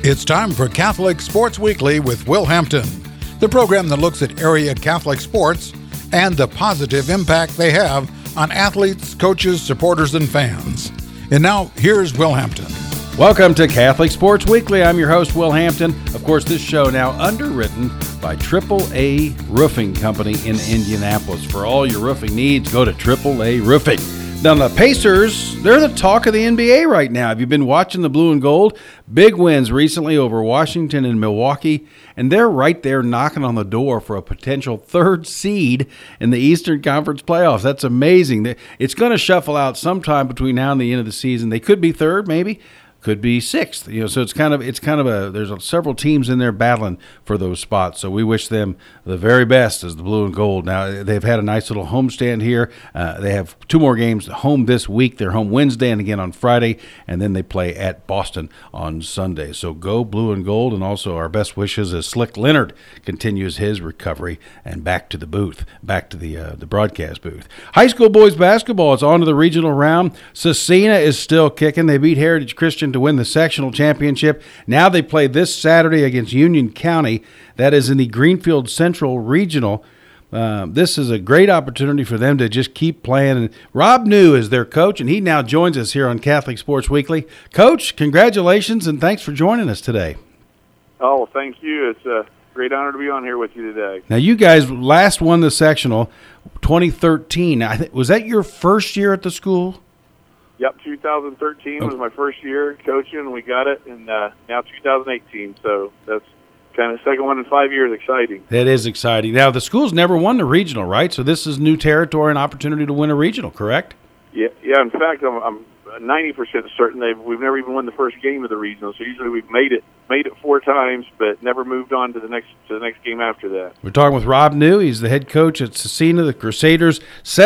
It's time for Catholic Sports Weekly with Will Hampton, the program that looks at area Catholic sports and the positive impact they have on athletes, coaches, supporters, and fans. And now, here's Will Hampton. Welcome to Catholic Sports Weekly. I'm your host, Will Hampton. Of course, this show now underwritten by AAA Roofing Company in Indianapolis. For all your roofing needs, go to AAA Roofing. Now, the Pacers, they're the talk of the NBA right now. Have you been watching the blue and gold? Big wins recently over Washington and Milwaukee, and they're right there knocking on the door for a potential third seed in the Eastern Conference playoffs. That's amazing. It's going to shuffle out sometime between now and the end of the season. They could be third, maybe. Could be sixth, so it's kind of a. There's several teams in there battling for those spots. So we wish them the very best as the blue and gold. Now they've had a nice little homestand here. They have two more games home this week. They're home Wednesday and again on Friday, and then they play at Boston on Sunday. So go blue and gold, and also our best wishes as Slick Leonard continues his recovery and back to the booth, back to the broadcast booth. High school boys basketball is on to the regional round. Scecina is still kicking. They beat Heritage Christian to win the sectional championship. Now they play this Saturday against Union County. That is in the Greenfield Central Regional. This is a great opportunity for them to just keep playing. And Rob New is their coach, and he now joins us here on Catholic Sports Weekly. Coach, congratulations, and thanks for joining us today. Oh, thank you. It's a great honor to be on here with you today. Now, you guys last won the sectional 2013. Was that your first year at the school? Yep, 2013 was my first year coaching, and we got it, and now 2018. So that's kind of second one in 5 years. Exciting. That is exciting. Now, the school's never won the regional, right? So this is new territory and opportunity to win a regional, correct? Yeah. In fact, I'm 90% certain we've never even won the first game of the regional. So usually we've made it 4 times, but never moved on to the next game after that. We're talking with Rob New. He's the head coach at Scecina, the Crusaders,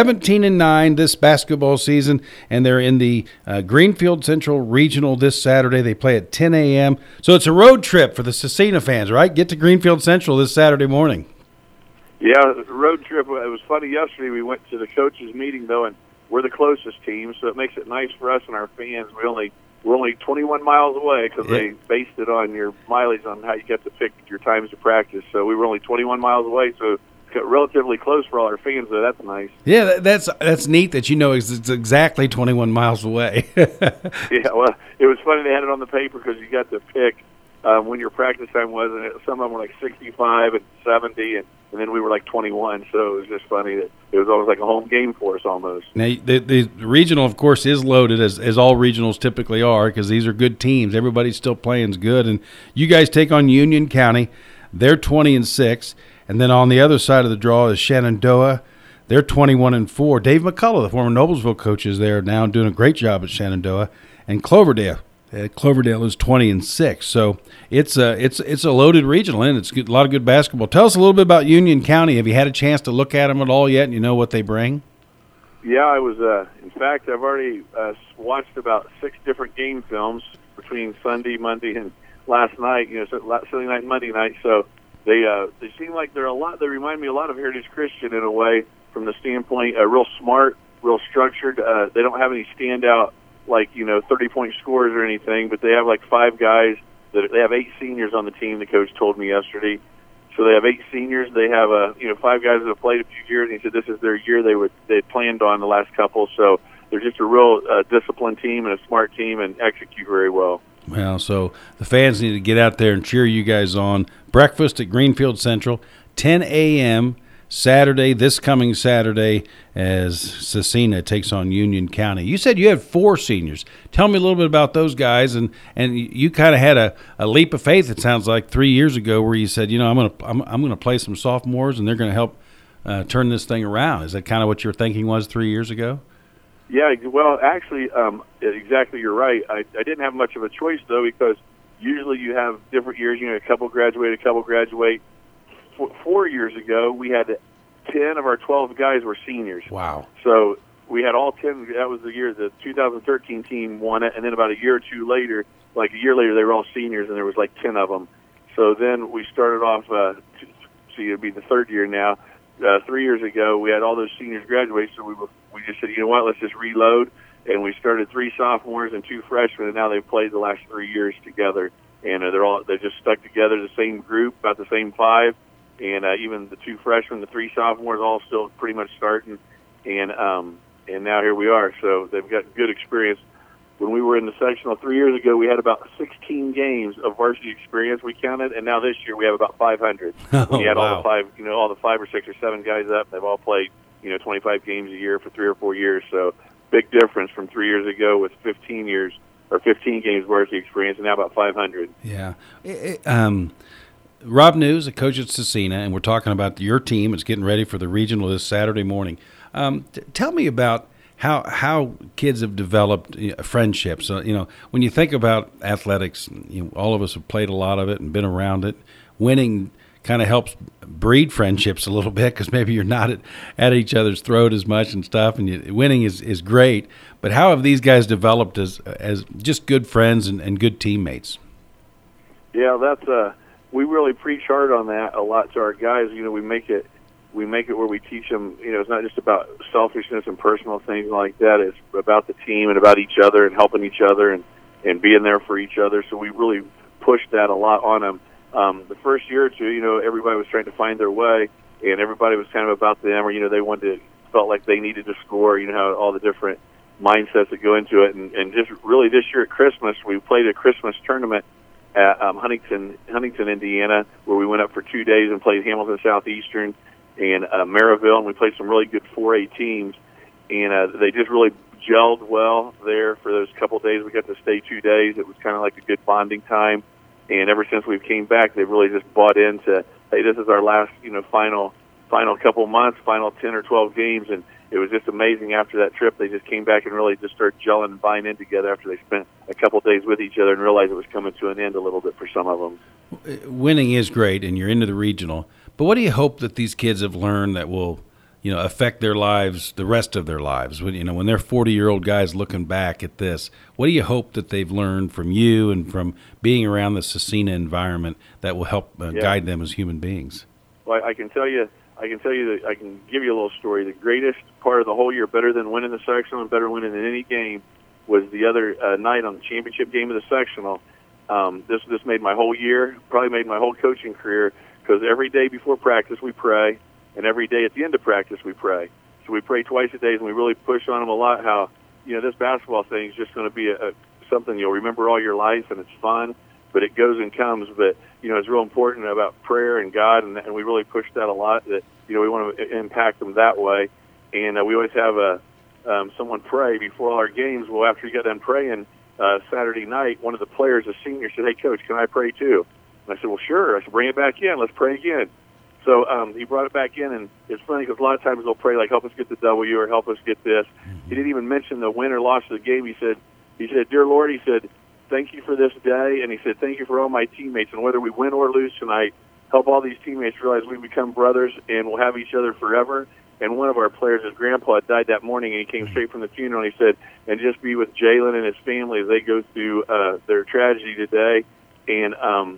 17-9 this basketball season, and they're in the Greenfield Central Regional this Saturday. They play at 10 a.m. So it's a road trip for the Scecina fans, right? Get to Greenfield Central this Saturday morning. Yeah, road trip. It was funny yesterday. We went to the coaches' meeting though, and we're the closest team, so it makes it nice for us and our fans. We're only 21 miles away because they based it on your mileage on how you get to pick your times to practice. So we were only 21 miles away, so it's relatively close for all our fans. So that's nice. Yeah, that's neat that it's exactly 21 miles away. Yeah, well, it was funny they had it on the paper because you got to pick when your practice time was, and some of them were like 65 and 70, and then we were like 21. So it was just funny that it was always like a home game for us almost. Now, the regional, of course, is loaded, as all regionals typically are, because these are good teams. Everybody's still playing good. And you guys take on Union County. They're 20-6. And then on the other side of the draw is Shenandoah. They're 21-4. Dave McCullough, the former Noblesville coach, is there now doing a great job at Shenandoah. And Cloverdale. Cloverdale is 20-6, so it's a loaded regional, and it's a lot of good basketball. Tell us a little bit about Union County. Have you had a chance to look at them at all yet, and you know what they bring? Yeah, I was. In fact, I've already watched about 6 different game films between Sunday, Monday, and last night. Sunday night, and Monday night. So they seem like they're a lot. They remind me a lot of Heritage Christian in a way, from the standpoint, real smart, real structured. They don't have any standout 30-point scores or anything, but they have like 5 guys. They have 8 seniors on the team, the coach told me yesterday. So they have 8 seniors. They have 5 guys that have played a few years, and he said this is their year they had planned on the last couple. So they're just a real disciplined team and a smart team and execute very well. Well, so the fans need to get out there and cheer you guys on. Breakfast at Greenfield Central, 10 a.m., Saturday, this coming Saturday, as Scecina takes on Union County. You said you had 4 seniors. Tell me a little bit about those guys, and you kind of had a leap of faith. It sounds like 3 years ago, where you said, I'm gonna play some sophomores, and they're gonna help turn this thing around. Is that kind of what your thinking was 3 years ago? Yeah, well, actually, exactly. You're right. I didn't have much of a choice though, because usually you have different years. A couple graduate, a couple graduate. 4 years ago, we had 10 of our 12 guys were seniors. Wow. So we had all 10. That was the year the 2013 team won it. And then about a year or two later, they were all seniors, and there was like 10 of them. So then we started off, so it'd be the third year now. 3 years ago, we had all those seniors graduate, so we just said, you know what, let's just reload. And we started 3 sophomores and 2 freshmen, and now they've played the last 3 years together. and they're just stuck together, the same group, about the same 5, and even the 2 freshmen, the 3 sophomores, all still pretty much starting, and now here we are. So they've got good experience. When we were in the sectional 3 years ago, we had about 16 games of varsity experience we counted, and now this year we have about 500. We had all the 5 or 6 or 7 guys up. They've all played 25 games a year for 3 or 4 years. So big difference from 3 years ago with 15 games varsity experience, and now about 500. Yeah. Rob News, a coach at Scecina, and we're talking about your team. It's getting ready for the regional this Saturday morning. Tell me about how kids have developed friendships. When you think about athletics, all of us have played a lot of it and been around it. Winning kind of helps breed friendships a little bit because maybe you're not at each other's throat as much and stuff, and winning is great. But how have these guys developed as just good friends and good teammates? Yeah, that's we really preach hard on that a lot to our guys. We make it where we teach them, it's not just about selfishness and personal things like that. It's about the team and about each other and helping each other and being there for each other. So we really pushed that a lot on them. The first year or two, everybody was trying to find their way, and everybody was kind of about them, or, they felt like they needed to score, how all the different mindsets that go into it. And just really this year at Christmas, we played a Christmas tournament at Huntington, Indiana, where we went up for 2 days and played Hamilton Southeastern and Maryville, and we played some really good 4A teams, and they just really gelled well there for those couple of days. We got to stay 2 days. It was kind of like a good bonding time, and ever since we came back, they've really just bought into, hey, this is our last, final couple months, final 10 or 12 games, and it was just amazing after that trip. They just came back and really just started gelling and buying in together after they spent a couple of days with each other and realized it was coming to an end a little bit for some of them. Winning is great, and you're into the regional. But what do you hope that these kids have learned that will, affect their lives, the rest of their lives? When they're 40-year-old guys looking back at this, what do you hope that they've learned from you and from being around the Scecina environment that will help guide them as human beings? Well, I can tell you that I can give you a little story. The greatest part of the whole year, better than winning the sectional and better winning in any game, was the other night on the championship game of the sectional. This made my whole year, probably made my whole coaching career, because every day before practice we pray, and every day at the end of practice we pray. So we pray twice a day, and we really push on them a lot how, this basketball thing is just going to be something you'll remember all your life, and it's fun, but it goes and comes. But, it's real important about prayer and God, and we really push that a lot, that, we want to impact them that way. And we always have someone pray before all our games. Well, after you got done praying Saturday night, one of the players, a senior, said, "Hey, Coach, can I pray too?" And I said, "Well, sure." I said, "Bring it back in. Let's pray again." So he brought it back in, and it's funny because a lot of times they'll pray, like, help us get the W or help us get this. He didn't even mention the win or loss of the game. He said, "Dear Lord," he said, "thank you for this day." And he said, "Thank you for all my teammates. And whether we win or lose tonight, help all these teammates realize we become brothers and we'll have each other forever." And one of our players, his grandpa, had died that morning, and he came straight from the funeral, and he said, "And just be with Jalen and his family as they go through their tragedy today, and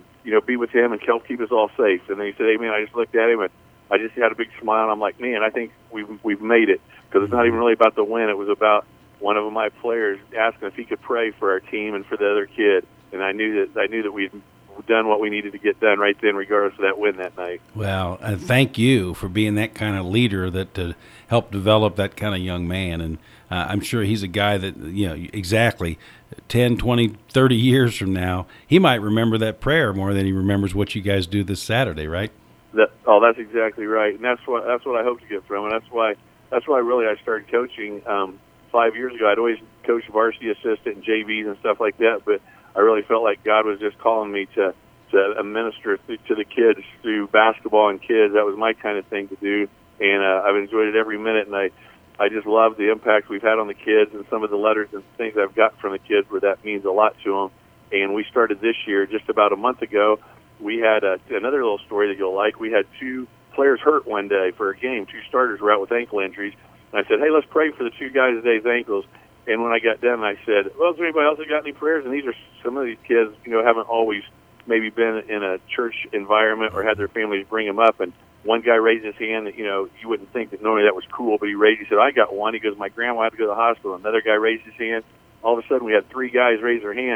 be with him and help keep us all safe." And then he said, "Amen." I just looked at him, and I just had a big smile, and I'm like, man, I think we've made it, because it's not even really about the win. It was about one of my players asking if he could pray for our team and for the other kid, and I knew that we'd done what we needed to get done right then, regardless of that win that night. Well, thank you for being that kind of leader that to help develop that kind of young man. And I'm sure he's a guy that, exactly 10, 20, 30 years from now, he might remember that prayer more than he remembers what you guys do this Saturday, right? That's exactly right. And that's what I hope to get from. And that's why really I started coaching 5 years ago. I'd always coached varsity assistant and JVs and stuff like that, but I really felt like God was just calling me to minister to the kids through basketball and kids. That was my kind of thing to do, and I've enjoyed it every minute. And I just love the impact we've had on the kids, and some of the letters and things I've got from the kids where that means a lot to them. And we started this year just about a month ago. We had another little story that you'll like. We had 2 players hurt one day for a game. 2 starters were out with ankle injuries. And I said, "Hey, let's pray for the 2 guys today's ankles." And when I got done, I said, "Well, is there anybody else that got any prayers?" And these are some of these kids, haven't always maybe been in a church environment or had their families bring them up. And one guy raised his hand that, you wouldn't think that normally that was cool, but he said, "I got one." He goes, "My grandma had to go to the hospital." Another guy raised his hand. All of a sudden, we had 3 guys raise their hand.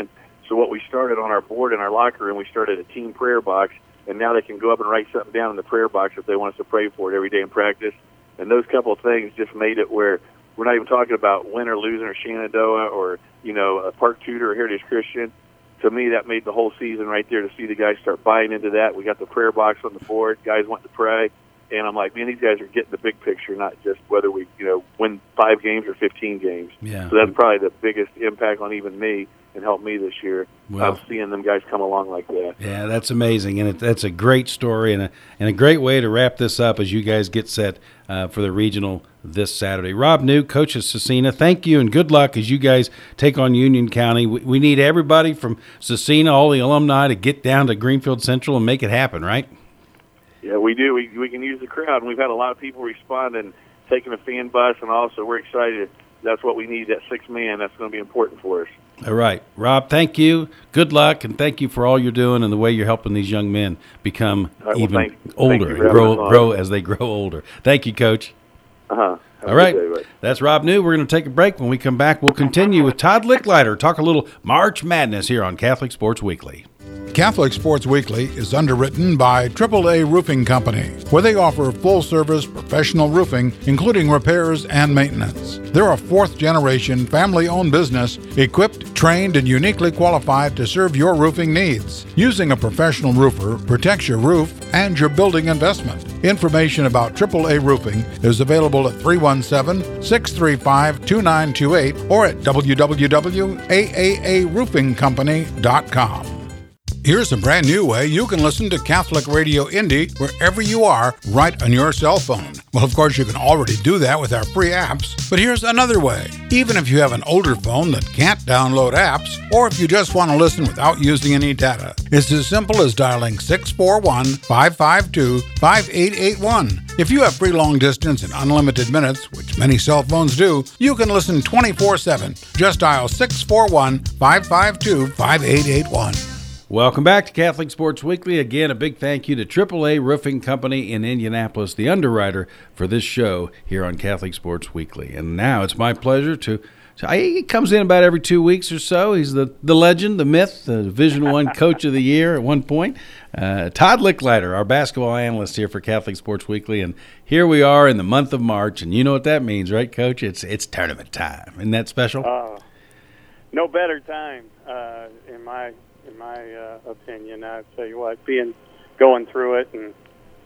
So what we started on our board in our locker room, we started a team prayer box, and now they can go up and write something down in the prayer box if they want us to pray for it every day in practice. And those couple of things just made it where we're not even talking about win or losing or Shenandoah or, a Park Tudor or Heritage Christian. To me, that made the whole season right there to see the guys start buying into that. We got the prayer box on the board. Guys want to pray. And I'm like, man, these guys are getting the big picture, not just whether we, win 5 games or 15 games. Yeah. So that's probably the biggest impact on even me and helped me this year. Well, of seeing them guys come along like that. Yeah, that's amazing, and that's a great story and a great way to wrap this up as you guys get set for the regional this Saturday. Rob New, coach of Scecina, thank you and good luck as you guys take on Union County. We need everybody from Scecina, all the alumni, to get down to Greenfield Central and make it happen, right? Yeah, we do. We can use the crowd, and we've had a lot of people respond and taking a fan bus, and also we're excited. That's what we need, that 6 man. That's going to be important for us. All right. Rob, thank you. Good luck, and thank you for all you're doing and the way you're helping these young men become even older and grow as they grow older. Thank you, Coach. Uh-huh. All right. That's Rob New. We're going to take a break. When we come back, we'll continue with Todd Licklider, talk a little March Madness here on Catholic Sports Weekly. Catholic Sports Weekly is underwritten by AAA Roofing Company, where they offer full-service professional roofing, including repairs and maintenance. They're a 4th-generation family-owned business equipped, trained, and uniquely qualified to serve your roofing needs. Using a professional roofer protects your roof and your building investment. Information about AAA Roofing is available at 317-635-2928 or at www.aaaroofingcompany.com. Here's a brand new way you can listen to Catholic Radio Indy wherever you are, right on your cell phone. Well, of course, you can already do that with our free apps, but here's another way. Even if you have an older phone that can't download apps, or if you just want to listen without using any data, it's as simple as dialing 641-552-5881. If you have free long distance and unlimited minutes, which many cell phones do, you can listen 24/7. Just dial 641-552-5881. Welcome back to Catholic Sports Weekly. Again, a big thank you to AAA Roofing Company in Indianapolis, the underwriter for this show here on Catholic Sports Weekly. And now it's my pleasure he comes in about every 2 weeks or so. He's the legend, the myth, the Division I Coach of the Year at one point. Todd Licklider, our basketball analyst here for Catholic Sports Weekly. And here we are in the month of March, and you know what that means, right, Coach? It's tournament time. Isn't that special? No better time in my opinion. I tell you what, going through it, and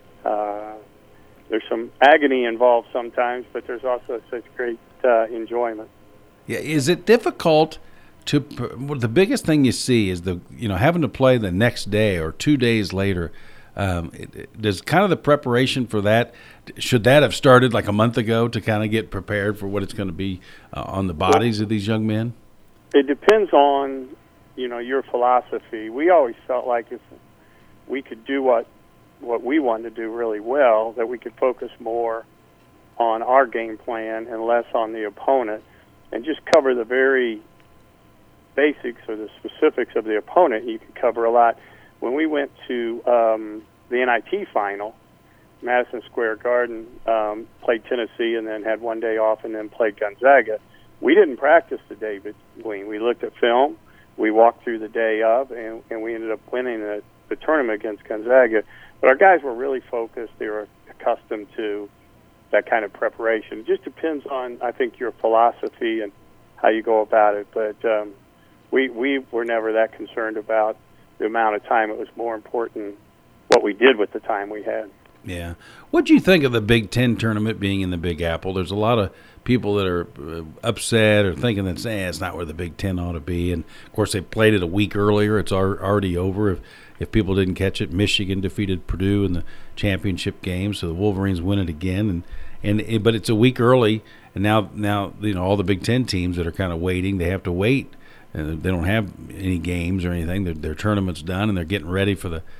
there's some agony involved sometimes, but there's also such great enjoyment. Yeah, is it difficult to? The biggest thing you see is having to play the next day or 2 days later. Does kind of the preparation for that? Should that have started like a month ago to kind of get prepared for what it's going to be on the bodies of these young men? It depends on your philosophy. We always felt like if we could do what we wanted to do really well, that we could focus more on our game plan and less on the opponent, and just cover the very basics or the specifics of the opponent. You could cover a lot. When we went to the NIT final, Madison Square Garden, played Tennessee and then had 1 day off and then played Gonzaga, we didn't practice the day between. We looked at film. We walked through the day of, and we ended up winning the tournament against Gonzaga. But our guys were really focused. They were accustomed to that kind of preparation. It just depends on, I think, your philosophy and how you go about it. But we were never that concerned about the amount of time. It was more important what we did with the time we had. Yeah. What do you think of the Big Ten tournament being in the Big Apple? There's a lot of people that are upset or thinking that it's not where the Big Ten ought to be. And, of course, they played it a week earlier. It's already over. If people didn't catch it, Michigan defeated Purdue in the championship game, so the Wolverines win it again. But it's a week early, and now all the Big Ten teams that are kind of waiting, they have to wait. They don't have any games or anything. Their tournament's done, and they're getting ready for the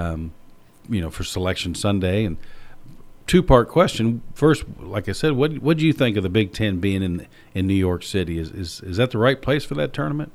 for Selection Sunday. And two-part question. First, like I said, what do you think of the Big Ten being in New York City? Is that the right place for that tournament?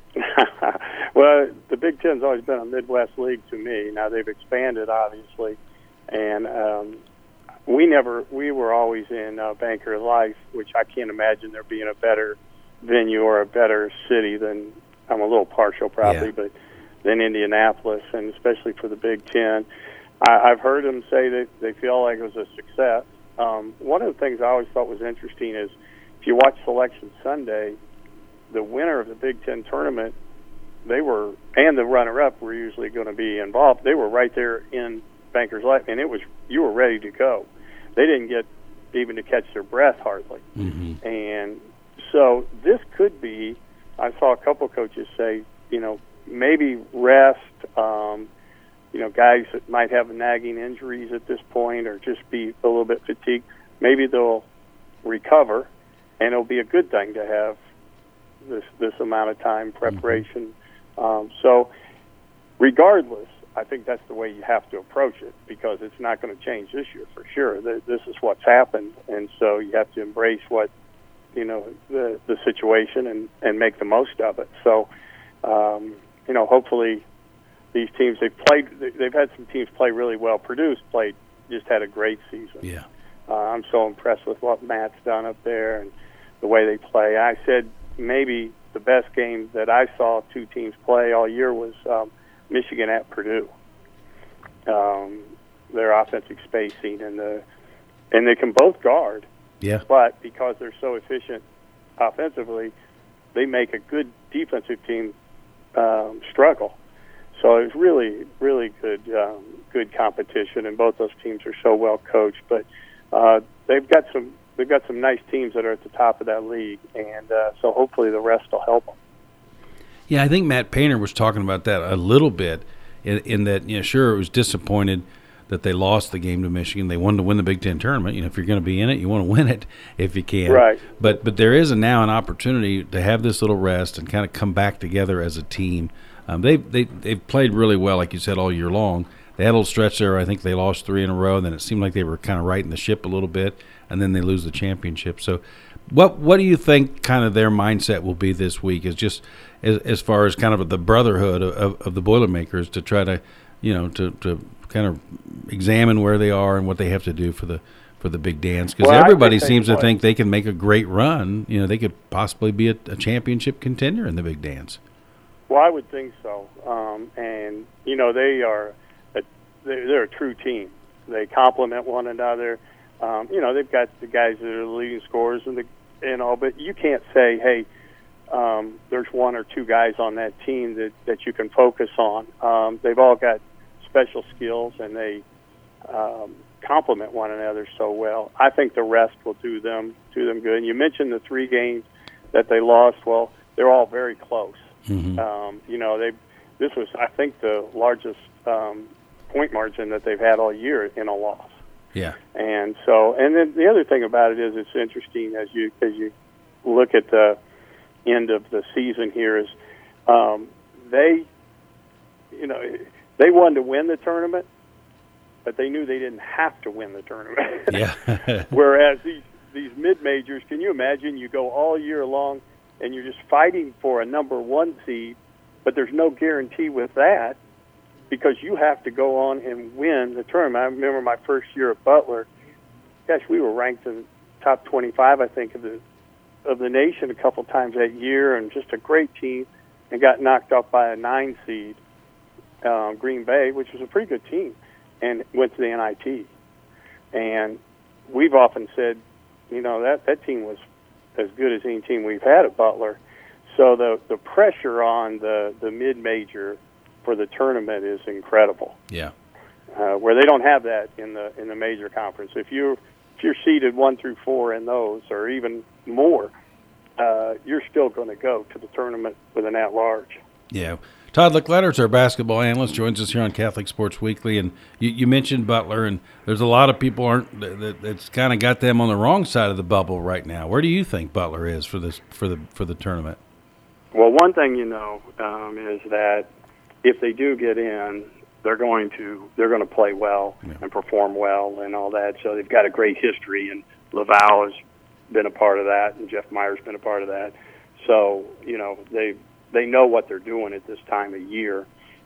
Well, the Big Ten's always been a Midwest league to me. Now they've expanded, obviously, and we were always in Banker Life, which I can't imagine there being a better venue or a better city than I'm a little partial probably, Yeah. but then Indianapolis, and especially for the Big Ten. I've heard them say that they feel like it was a success. One of the things I always thought was interesting is if you watch Selection Sunday, the winner of the Big Ten tournament, and the runner-up were usually going to be involved. They were right there in Bankers Life, and you were ready to go. They didn't get even to catch their breath hardly. Mm-hmm. And so this could be, I saw a couple coaches say, maybe rest, guys that might have nagging injuries at this point or just be a little bit fatigued, maybe they'll recover, and it'll be a good thing to have this amount of time preparation. So regardless, I think that's the way you have to approach it, because it's not going to change this year for sure. This is what's happened, and so you have to embrace what the situation and make the most of it. So hopefully these teams they've had some teams play really well. Purdue's just had a great season. Yeah. I'm so impressed with what Matt's done up there and the way they play. I said maybe the best game that I saw two teams play all year was Michigan at Purdue. Their offensive spacing and they can both guard. Yeah. But because they're so efficient offensively, they make a good defensive team struggle. So it was really, really good competition, and both those teams are so well coached. But they've got some nice teams that are at the top of that league, and so hopefully the rest will help them. Yeah, I think Matt Painter was talking about that a little bit, in that, sure, it was disappointed that they lost the game to Michigan. They wanted to win the Big Ten tournament. If you're going to be in it, you want to win it if you can. Right. But there is now an opportunity to have this little rest and kind of come back together as a team. They've played really well, like you said, all year long. They had a little stretch there. I think they lost 3 in a row, and then it seemed like they were kind of righting the ship a little bit, and then they lose the championship. So what do you think kind of their mindset will be this week, is just as far as kind of the brotherhood of the Boilermakers, to try to, to kind of examine where they are and what they have to do for the big dance? Because everybody seems to think they can make a great run. They could possibly be a championship contender in the big dance. Well, I would think so. And, they're a true team. They complement one another. They've got the guys that are the leading scorers and all, but you can't say, hey, there's one or two guys on that team that you can focus on. They've all got special skills, and they complement one another so well. I think the rest will do them good. And you mentioned the 3 games that they lost. Well, they're all very close. Mm-hmm. This was, I think, the largest point margin that they've had all year in a loss. Yeah. And then the other thing about it is it's interesting as you look at the end of the season here is they wanted to win the tournament, but they knew they didn't have to win the tournament. Yeah. Whereas these mid-majors, can you imagine you go all year long and you're just fighting for a number 1 seed, but there's no guarantee with that, because you have to go on and win the tournament. I remember my first year at Butler. Gosh, we were ranked in the top 25, I think, of the nation a couple times that year, and just a great team, and got knocked out by a 9 seed, Green Bay, which was a pretty good team, and went to the NIT. And we've often said, that team was as good as any team we've had at Butler. So the pressure on the mid-major for the tournament is incredible. Yeah. Where they don't have that in the major conference. If you're seeded 1 through 4 in those, or even more, you're still going to go to the tournament with an at-large. Yeah. Todd Lickletter's our basketball analyst, joins us here on Catholic Sports Weekly, and you mentioned Butler, and there's a lot of people that's kind of got them on the wrong side of the bubble right now. Where do you think Butler is for the tournament? Well, one thing is that if they do get in, they're going to play well and perform well and all that. So they've got a great history, and Laval has been a part of that, and Jeff Meyer's been a part of that. So they know what they're doing at this time of year.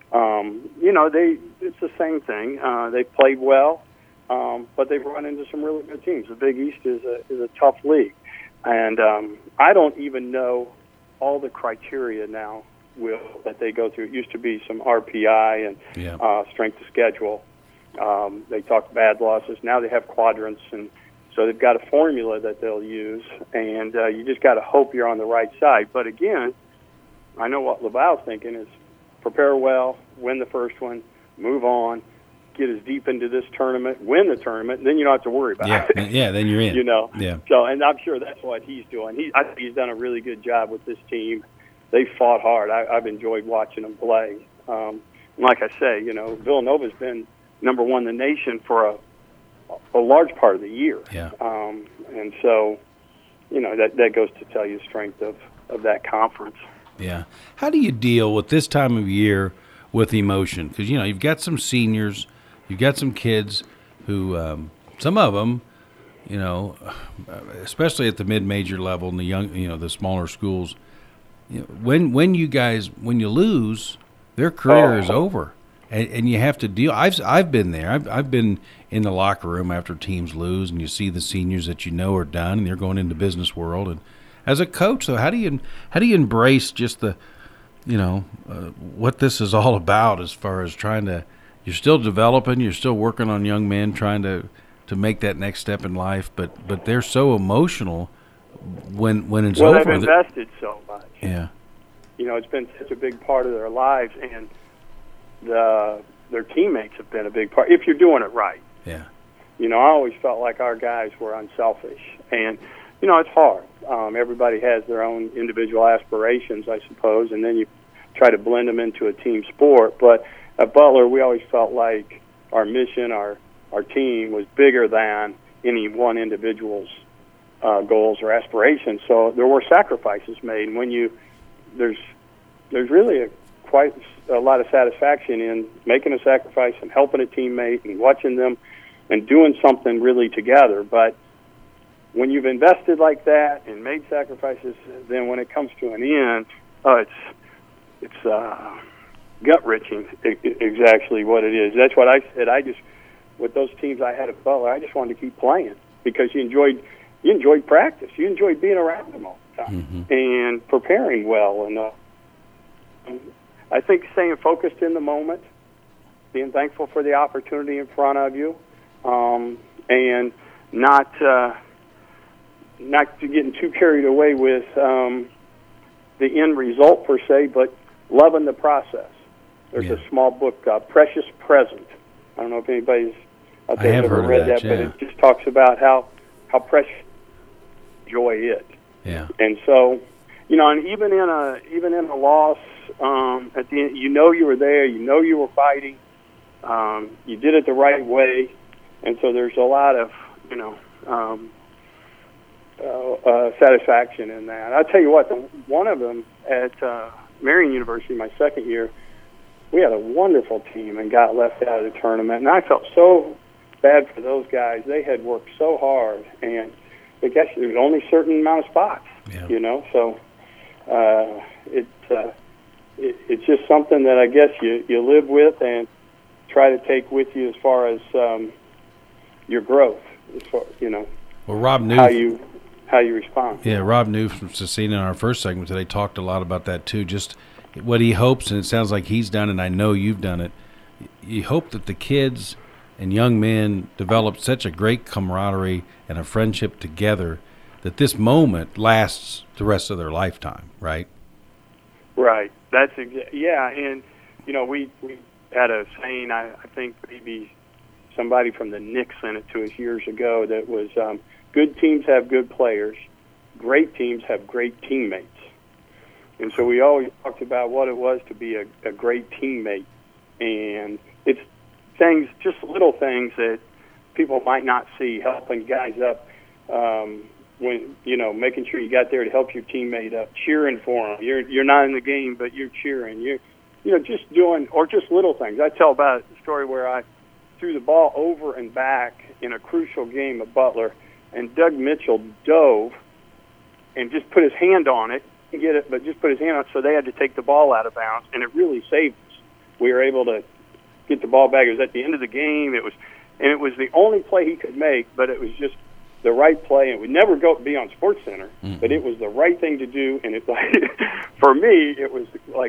It's the same thing. They've played well, but they've run into some really good teams. The Big East is a tough league, and I don't even know all the criteria now will that they go through. It used to be some RPI and strength of schedule. They talk bad losses. Now they have quadrants, and so they've got a formula that they'll use, and you just got to hope you're on the right side. But again, I know what Laval's thinking is prepare well, win the first one, move on, get as deep into this tournament, win the tournament, and then you don't have to worry about it. Yeah, then you're in. You know? Yeah. So, and I'm sure that's what he's doing. I think he's done a really good job with this team. They fought hard. I've enjoyed watching them play. Like I say, you know, Villanova's been number one in the nation for a large part of the year. Yeah. And so, you know, that goes to tell you the strength of that conference. Yeah. How do you deal with this time of year with emotion? Because, you know, you've got some seniors, you've got some kids who, some of them, you know, especially at the mid-major level and the young, you know, the smaller schools, you know, when you lose, their career is over. And you have to deal. I've been there. I've been in the locker room after teams lose, and you see the seniors that you know are done, and they're going into business world. And as a coach, though, how do you embrace just the, you know, what this is all about as far as trying to? You're still developing. You're still working on young men, trying to make that next step in life. But they're so emotional when it's over. Well, they've invested so much. Yeah. You know, it's been such a big part of their lives, and their teammates have been a big part, if you're doing it right. Yeah. You know, I always felt like our guys were unselfish. And, you know, it's hard. Everybody has their own individual aspirations, I suppose, and then you try to blend them into a team sport. But at Butler, we always felt like our mission, our team was bigger than any one individual's goals or aspirations. So there were sacrifices made. And when there's really quite a lot of satisfaction in making a sacrifice and helping a teammate and watching them and doing something really together. But when you've invested like that and made sacrifices, then when it comes to an end, it's gut-wrenching, exactly what it is. That's what I said. With those teams I had at Butler, I just wanted to keep playing because you enjoyed practice. You enjoyed being around them all the time and preparing well. And I think staying focused in the moment, being thankful for the opportunity in front of you, and not getting too carried away with the end result per se, but loving the process. There's a small book, Precious Present. I don't know if anybody's out there has ever read that, but it just talks about how precious enjoy it. Yeah. And so, you know, and even in a loss, at the end, you know you were there, you know you were fighting, you did it the right way, and so there's a lot of, you know, satisfaction in that. I'll tell you what, one of them at Marian University, my second year, we had a wonderful team and got left out of the tournament, and I felt so bad for those guys. They had worked so hard, and I guess there was only a certain amount of spots, you know, so it's just something that I guess you live with and try to take with you as far as your growth, as far, you know, well, Rob Newf, how you respond. Yeah, Rob Newf from Cecina in our first segment today talked a lot about that too, just what he hopes, and it sounds like he's done, and I know you've done it. You hope that the kids and young men develop such a great camaraderie and a friendship together that this moment lasts the rest of their lifetime, right? Right. That's and you know, we had a saying. I think maybe somebody from the Knicks sent it to us years ago. That was, good teams have good players, great teams have great teammates. And so we always talked about what it was to be a great teammate, and it's things, just little things that people might not see, helping guys up. When, you know, making sure you got there to help your teammate up, cheering for them. You're not in the game, but you're cheering. You know, just doing, or just little things. I tell about a story where I threw the ball over and back in a crucial game at Butler, and Doug Mitchell dove and just put his hand on it, didn't get it, but just put his hand on it, so they had to take the ball out of bounds, and it really saved us. We were able to get the ball back. It was at the end of the game. It was the only play he could make, but it was just the right play, and would never be on SportsCenter, but it was the right thing to do, and it's like, for me, it was like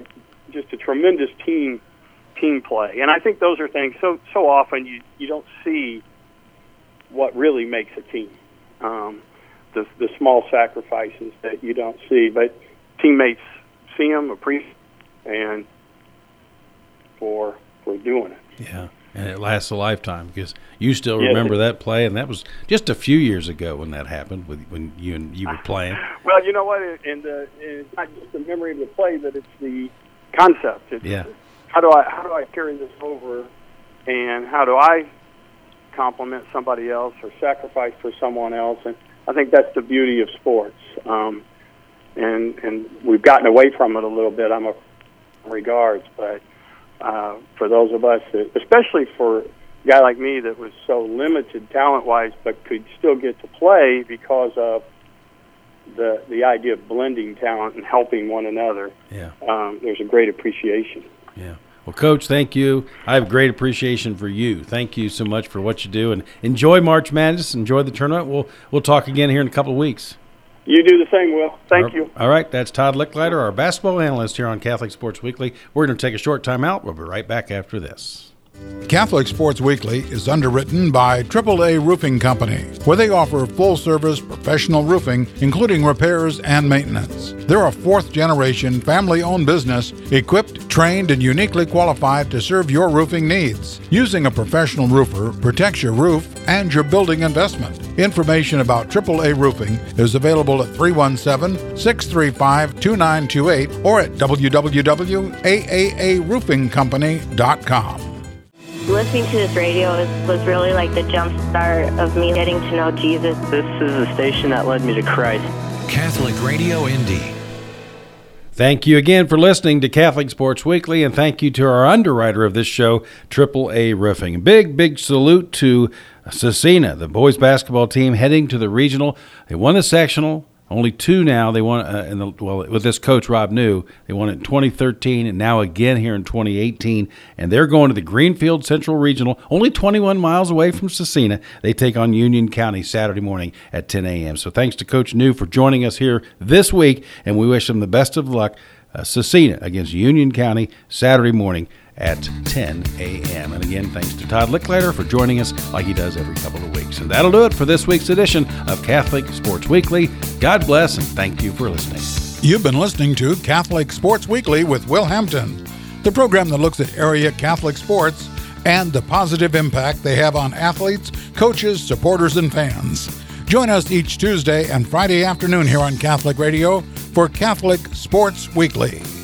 just a tremendous team play. And I think those are things so often you don't see what really makes a team. The small sacrifices that you don't see, but teammates see them, appreciate, and for doing it. Yeah, and it lasts a lifetime because you still remember that play, and that was just a few years ago when that happened, when you were playing. Well, you know what? It's not just the memory of the play, but it's the concept. How do I carry this over, and how do I compliment somebody else or sacrifice for someone else? And I think that's the beauty of sports. And we've gotten away from it a little bit, in regards, but for those of us, especially for a guy like me that was so limited talent-wise but could still get to play because of the idea of blending talent and helping one another, there's a great appreciation. Yeah. Well, Coach, thank you. I have great appreciation for you. Thank you so much for what you do, and enjoy March Madness. Enjoy the tournament. We'll talk again here in a couple of weeks. You do the same, Will. Thank you. All right, that's Todd Licklider, our basketball analyst here on Catholic Sports Weekly. We're going to take a short time out. We'll be right back after this. Catholic Sports Weekly is underwritten by AAA Roofing Company, where they offer full-service professional roofing, including repairs and maintenance. They're a fourth-generation family-owned business equipped, trained, and uniquely qualified to serve your roofing needs. Using a professional roofer protects your roof and your building investment. Information about AAA Roofing is available at 317-635-2928 or at www.aaaroofingcompany.com. Listening to this radio was really like the jump start of me getting to know Jesus. This is the station that led me to Christ. Catholic Radio Indy. Thank you again for listening to Catholic Sports Weekly, and thank you to our underwriter of this show, AAA Roofing. A big salute to Cecina, the boys basketball team heading to the regional. They won the sectional. Only two now. They won with this coach, Rob New. They won it in 2013 and now again here in 2018. And they're going to the Greenfield Central Regional, only 21 miles away from Cecina. They take on Union County Saturday morning at 10 a.m. So thanks to Coach New for joining us here this week, and we wish them the best of luck. Cecina against Union County Saturday morning at 10 a.m. And again, thanks to Todd Licklider for joining us like he does every couple of weeks. And that'll do it for this week's edition of Catholic Sports Weekly. God bless, and thank you for listening. You've been listening to Catholic Sports Weekly with Will Hampton, the program that looks at area Catholic sports and the positive impact they have on athletes, coaches, supporters, and fans. Join us each Tuesday and Friday afternoon here on Catholic Radio for Catholic Sports Weekly.